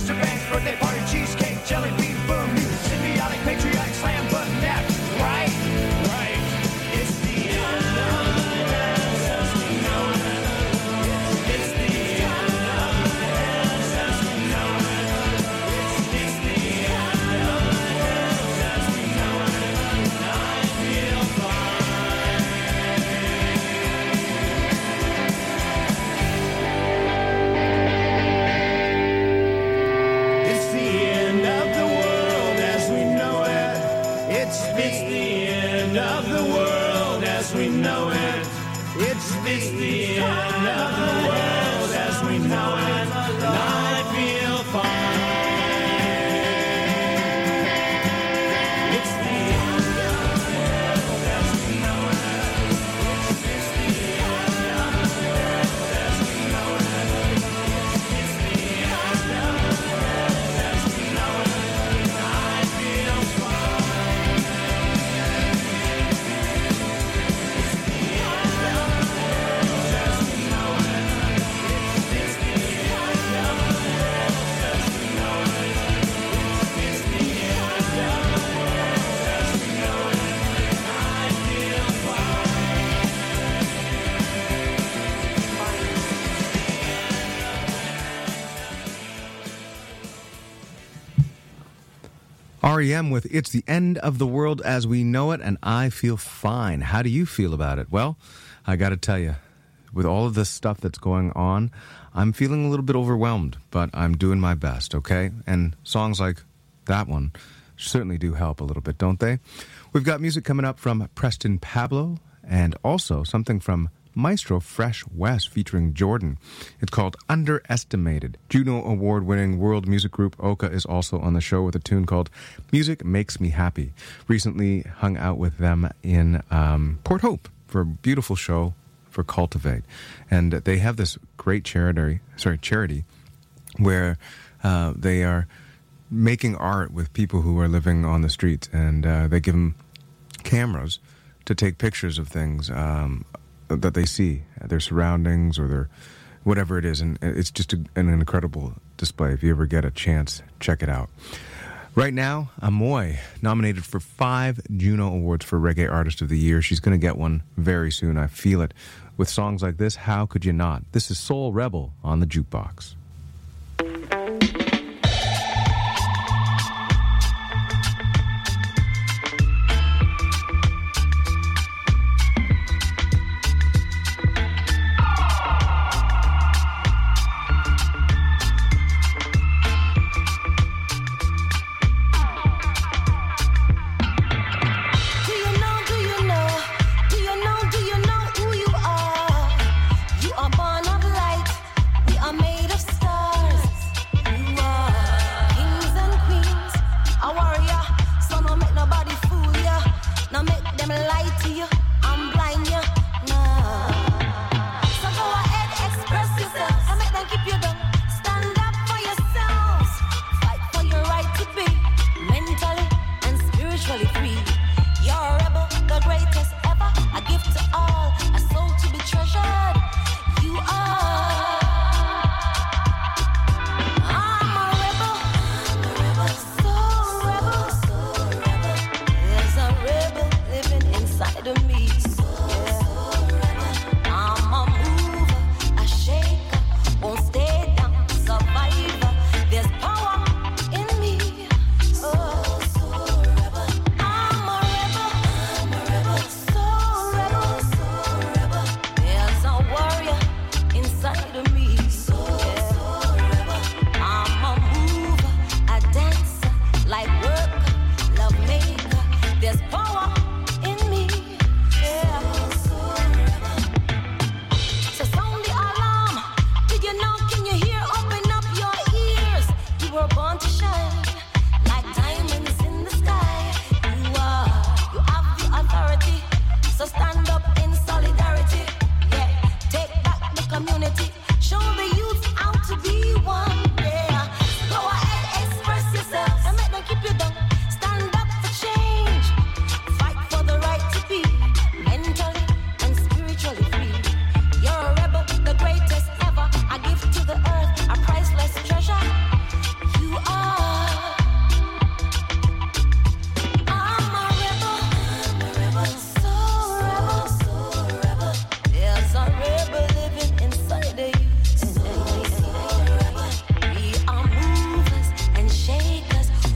Lester Bangs, birthday party, cheesecake, jelly bean, boom, music, symbiotic, patriotic, slam button, nap, right? Right. It's the end of the world as we know it. It's the end of the world as we know it. It's the end of the world as we know it. I feel fine. It's the end of the world as we know it. It's the end of the world as we know it. It's the end of the world as we know it. And I feel fine. It's the end of the world as we know it. It's the end of the world as we know it. It's the end of the world as we know it. And I feel fine. It's the end of the world as we know it. It's the end of the world as we know it. It's the end of the world as we know it. And I feel REM with It's the End of the World as We Know It, and I feel fine. How do you feel about it? Well, I got to tell you, with all of this stuff that's going on, I'm feeling a little bit overwhelmed, but I'm doing my best, okay? And songs like that one certainly do help a little bit, don't they? We've got music coming up from Preston Pablo and also something from Maestro Fresh West featuring Jordan. It's called Underestimated. Juno Award-winning world music group Oka is also on the show with a tune called Music Makes Me Happy. Recently hung out with them in Port Hope for a beautiful show for Cultivate. And they have this great charity where they are making art with people who are living on the streets, and they give them cameras to take pictures of things that they see, their surroundings or their whatever it is, and it's just an incredible display. If you ever get a chance, check it out. Right now, Amoy, nominated for 5 Juno Awards for Reggae Artist of the Year. She's going to get one very soon. I feel it. With songs like this, how could you not? This is Soul Rebel on the Jukebox.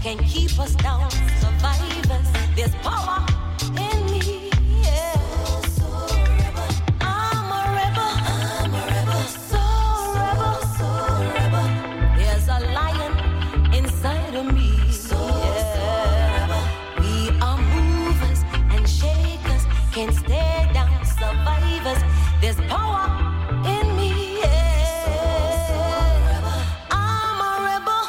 can keep us down. Survivors, there's power in me. Yeah. I'm a rebel. I'm a rebel. So rebel. So rebel. There's a lion inside of me. Yeah. We are movers and shakers. Can't stay down. Survivors, there's power in me. Yeah. I'm a rebel.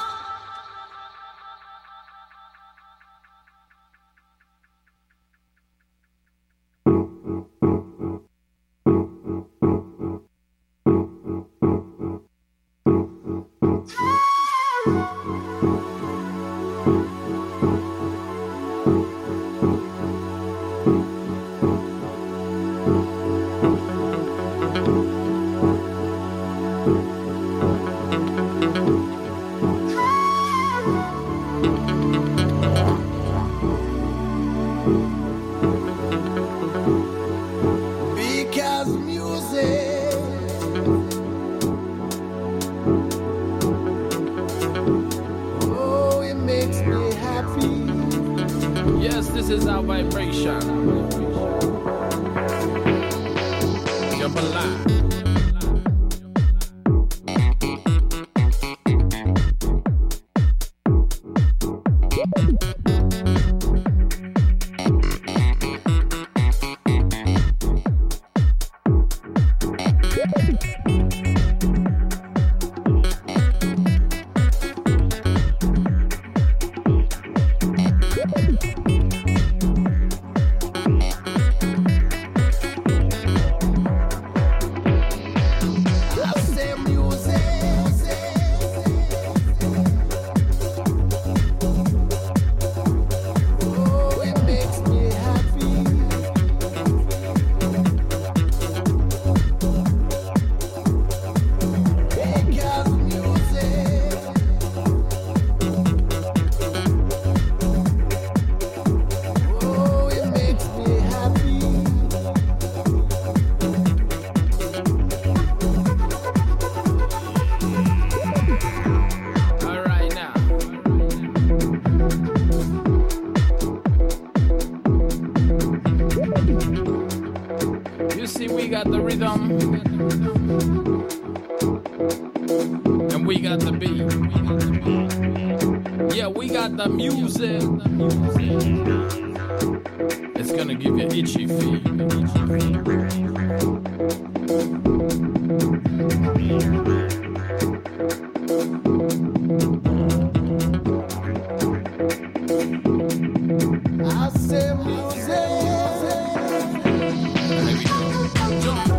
Because music, oh, it makes me happy. Yes, this is our vibration. Jump alive. I say music, oh, it makes me happy. Because music, oh, it makes me happy. All right now. You see, we got the rhythm, and we got the beat. Yeah, we got the music. It's gonna give you itchy feet. I say music. Here we go. Jump.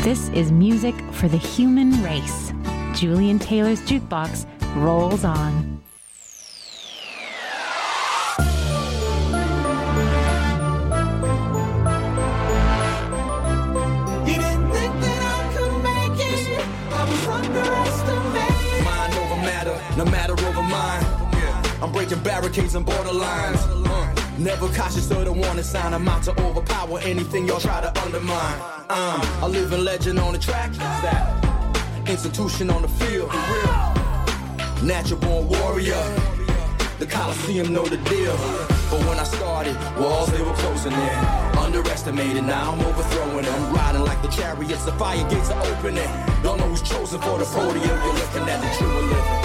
This is music for the human race. Julian Taylor's Jukebox rolls on. You didn't think that I could make it. I was underestimated. Mind over matter, no matter over mind. I'm breaking barricades and borderlines. Never cautious of the warning sign. I'm out to overpower anything y'all try to undermine. A living legend on the track. That institution on the field. For real. Natural born warrior. The Coliseum know the deal. But when I started, walls they were closing in. Underestimated, now I'm overthrowing them. Riding like the chariots, the fire gates are opening. Don't know who's chosen for the podium. You're looking at the true and living.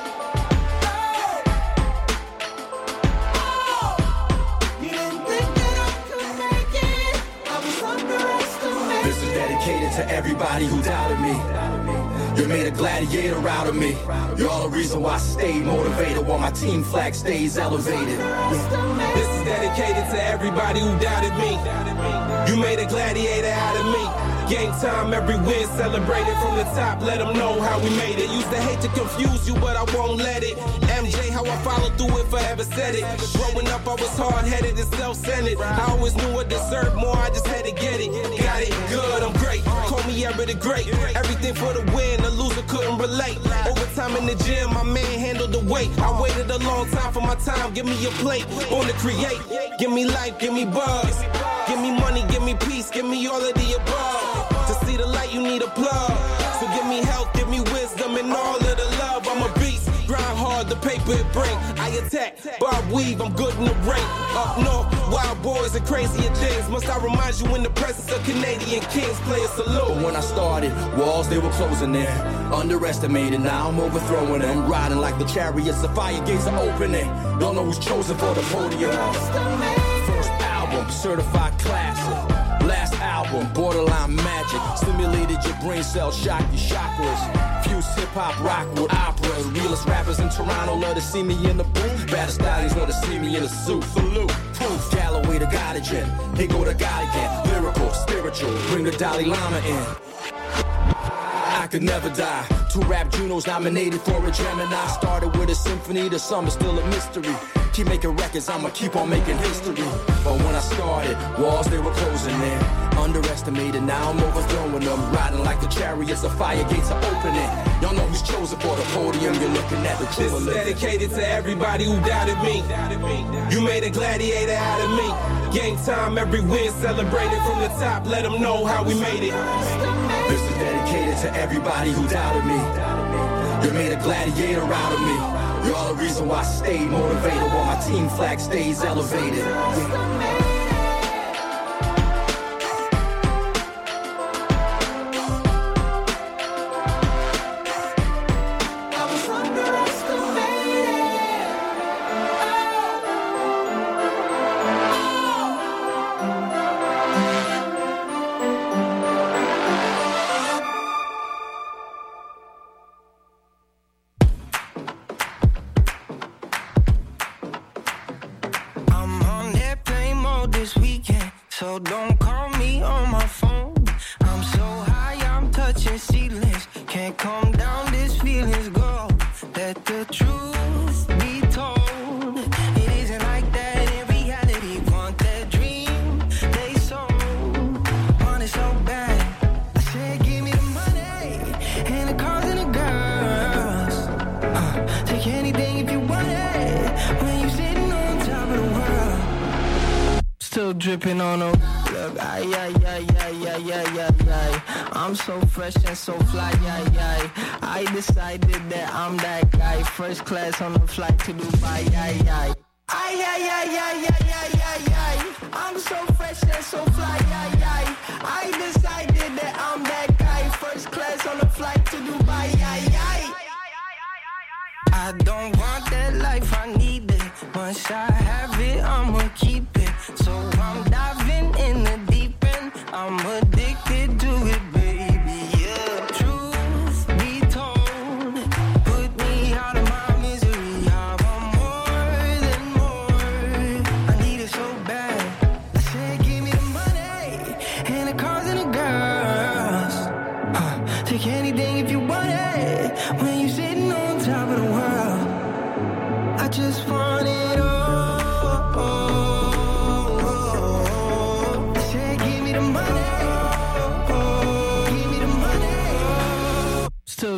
To everybody who doubted me, you made a gladiator out of me. You're all the reason why I stay motivated, while my team flag stays elevated. This is dedicated to everybody who doubted me. You made a gladiator out of me. Game time, every win celebrated from the top. Let them know how we made it. Used to hate to confuse you, but I won't let it. MJ, how I followed through it, forever said it. Growing up, I was hard-headed and self-centered. I always knew I deserved more, I just had to get it. Got it, good, I'm great. Call me ever the great. Everything for the win, the loser couldn't relate. Overtime in the gym, my man handled the weight. I waited a long time for my time, give me a plate. Born to create, give me life, give me buzz. Give me money, give me peace, give me all of the above. To see the light, you need a plug. So give me health, give me wisdom, and all of the love. I'm a beast, grind hard, the paper it bring. I attack, bob weave, I'm good in the ring. Up north, wild boys and crazier things. Must I remind you in the presence of Canadian kings, play a salute. But when I started, walls they were closing in. Underestimated, now I'm overthrowing them. Riding like the chariots, the fire gates are opening. Don't know who's chosen for the podium. First album, certified classic. Last album, borderline magic. Stimulated your brain cells, shocked your chakras. Fused hip-hop, rock with opera. Realest rappers in Toronto love to see me in the booth. Baddest stallions love to see me in a suit. Salute, proof, Galloway the God again. Here go the God again. Lyrical, spiritual, bring the Dalai Lama in. I could never die. 2 rap Junos nominated for a Gemini. Started with a symphony, the summer's still a mystery. Keep making records, I'ma keep on making history. But when I started, walls they were closing in. Underestimated, now I'm overthrowing them. Riding like the chariots, the fire gates are opening. Y'all know who's chosen for the podium, you're looking at the true. This is dedicated to everybody who doubted me. You made a gladiator out of me. Game time, every win celebrated from the top. Let them know how we made it. This is dedicated to everybody who doubted me. You made a gladiator out of me. You're all the reason why I stay motivated, while my team flag stays elevated. So don't call me on my phone. I'm so high, I'm touching ceilings. Can't calm down, this feeling's go. Let the truth be told. It isn't like that in reality. Want that dream they sold. Want it so bad. I said give me the money and the cars and the girls. Take anything if you want it. When you sitting on top of the world. Still dripping on a look, ay, ay, ay, ay, ay, ay, ay, ay. I'm so fresh and so fly, ay, ay. I decided that I'm that guy. First class on the flight to Dubai, ay, ay. Ay, ay, ay, ay, ay, ay, ay, ay. I'm so fresh and so fly, ay, ay. I decided that I'm that guy. First class on the flight to Dubai, ay, ay. I don't want that life, I need it. Once I have it, I'ma keep it. So I'm diving in the deep end. I'm addicted to it, baby, yeah. Truth be told, put me out of my misery. I want more than more. I need it so bad. I said give me the money and the cars and the girls.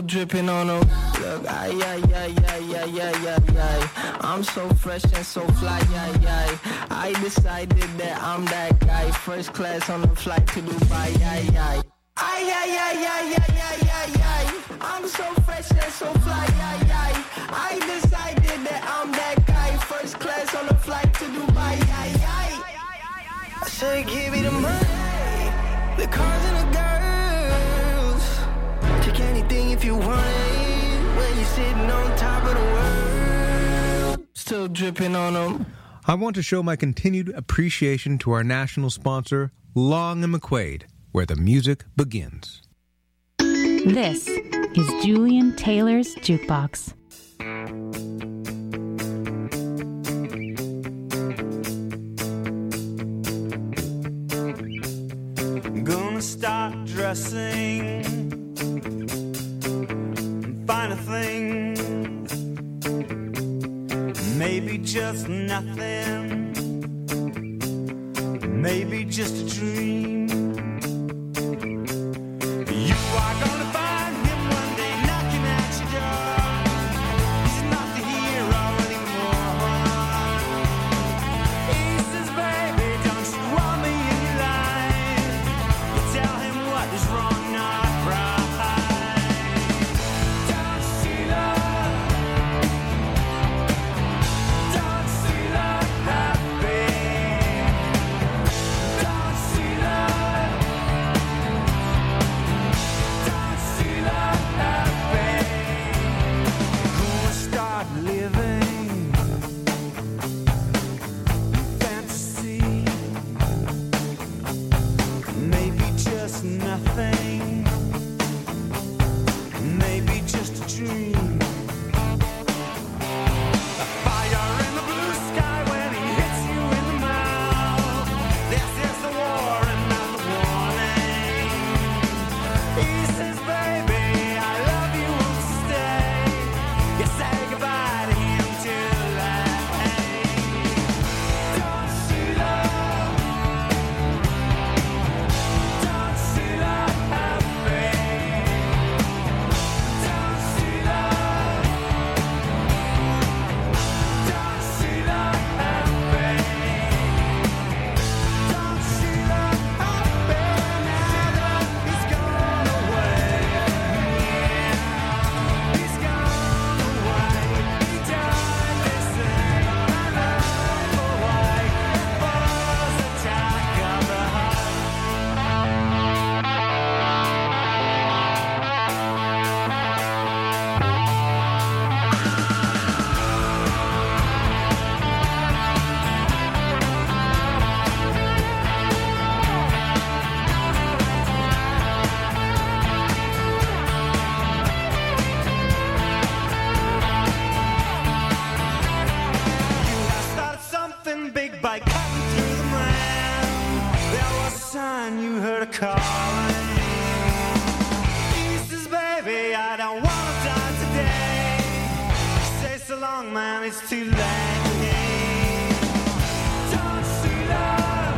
Still dripping on them. Look, ay, ay, ay, ay, ay, ay, ay, ay. I'm so fresh and so fly, ay, ay. I decided that I'm that guy. First class on the flight to Dubai, ay, ay. Ay, ay, ay, ay, ay, ay, ay, ay. I'm so fresh and so fly, ay, ay. I decided that I'm that guy. First class on the flight to Dubai, ay, ay. I said, give me the money, the cars and the girls. Take anything if you want it. When you're sitting on top of the world, still dripping on them. I want to show my continued appreciation to our national sponsor, Long & McQuaid, where the music begins. This is Julian Taylor's Jukebox. Gonna start dressing finer things, maybe just nothing, maybe just a dream. You are gonna find him one day knocking at your door. He's not the hero anymore. He says, baby, don't you want me in your life? You tell him what is wrong, not right. Don't see love, don't see love happy. Don't see love, don't see love happy. Gonna start living fantasy, maybe just nothing, maybe just a dream. A fire in the blue sky when he hits you in the mouth. This is the war and not the warning. He says, baby, I love you, won't stay. You say goodbye to him too late. Don't see love, don't see love happy. Don't see love, don't see love happy. Don't see love happy now that he's gone away. He's gone away. He died, they say. My love away. Was attack of the heart. You have started something big by cutting through the man. There was a sign, you heard a calling. He says, baby, I don't want to die today. Say so long, man, it's too late. Don't see love,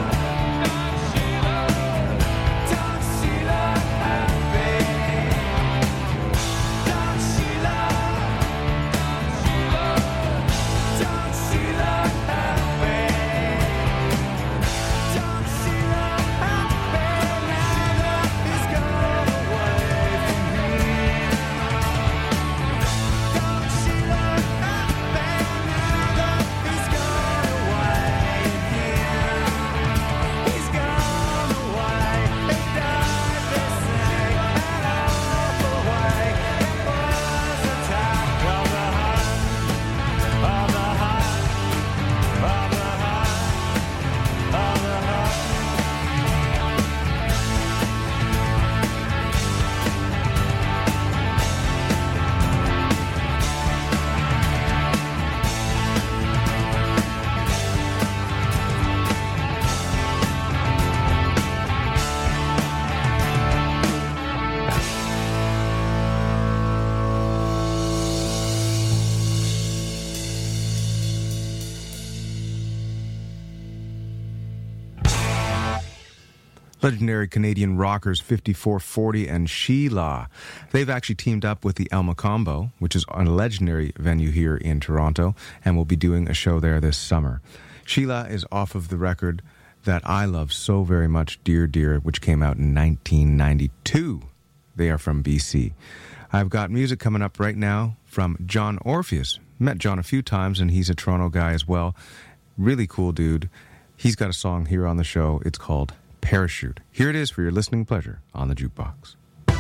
don't see love happy. Don't see love, don't see love happy. Don't see love happy now that he's gone away from here. Don't see love happy now that legendary Canadian rockers 5440 and Sheila. They've actually teamed up with the Alma Combo, which is a legendary venue here in Toronto, and will be doing a show there this summer. Sheila is off of the record that I love so very much, Dear Dear, which came out in 1992. They are from BC. I've got music coming up right now from John Orpheus. Met John a few times, and he's a Toronto guy as well. Really cool dude. He's got a song here on the show. It's called Parachute. Here it is for your listening pleasure on the Jukebox.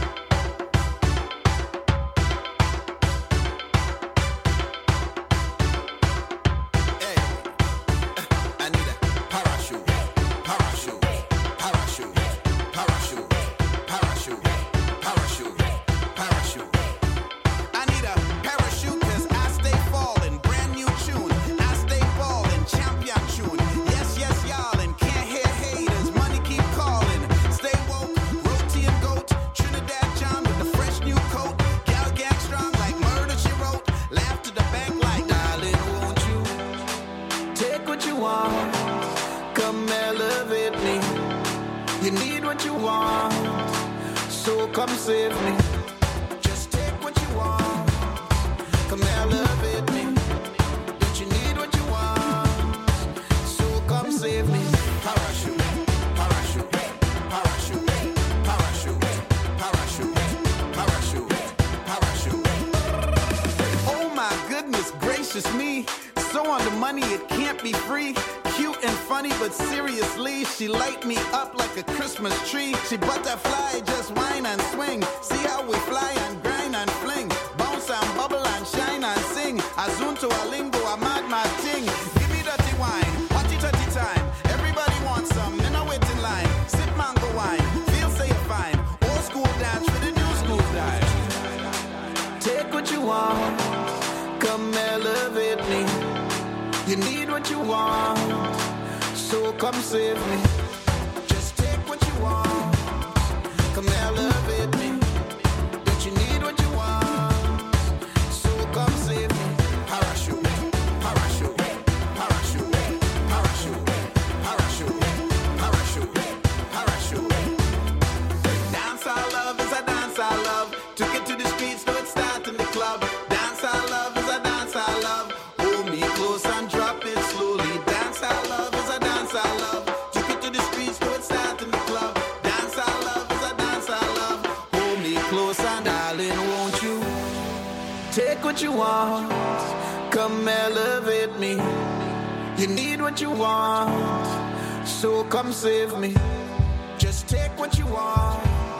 Save me. Just take what you want.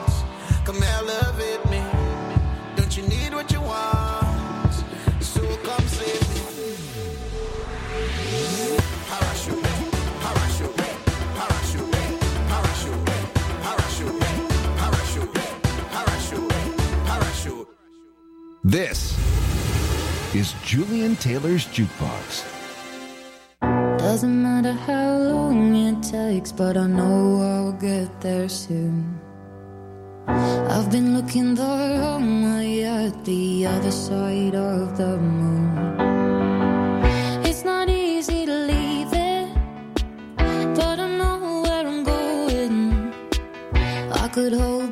Come elevate me. Don't you need what you want? So come save me. Parachute, parachute, parachute, parachute, parachute, parachute, parachute, parachute. This is Julian Taylor's Jukebox. Doesn't matter how long it takes, but I know I'll get there soon. I've been looking the wrong way at the other side of the moon. It's not easy to leave it, but I know where I'm going. I could hold